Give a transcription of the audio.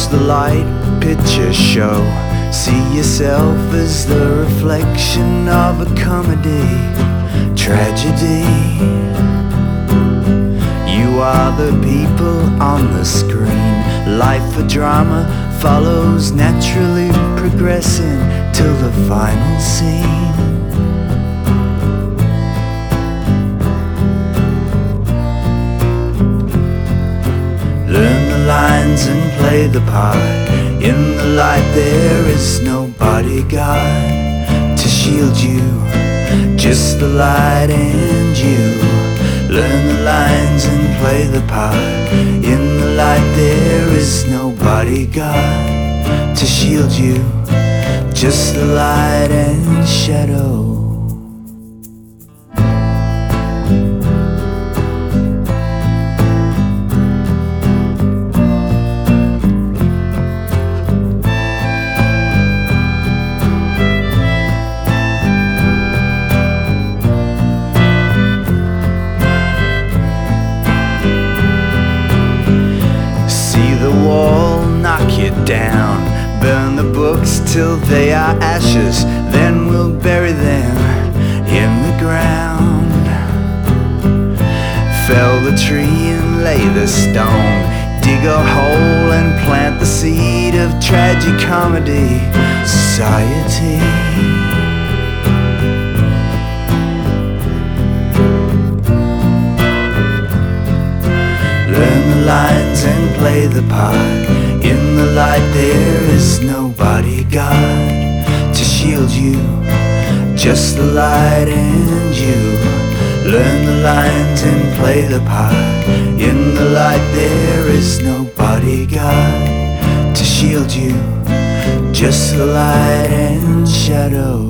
Watch the light picture show. See yourself as the reflection of a comedy, tragedy. You are the people on the screen. Life a drama follows, naturally progressing till the final scene. Learn the lines and play the part. In the light there is no bodyguard to shield you, just the light and you. Learn the lines and play the part. In the light there is no bodyguard to shield you, just the light and shadow. Knock you down, burn the books till they are ashes, then we'll bury them in the ground. Fell the tree and lay the stone, dig a hole and plant the seed of tragicomedy society. Learn the lines and play the part. In the light there is no bodyguard to shield you, just the light and you. Learn the lines and play the part. In the light there is no bodyguard to shield you, just the light and shadow.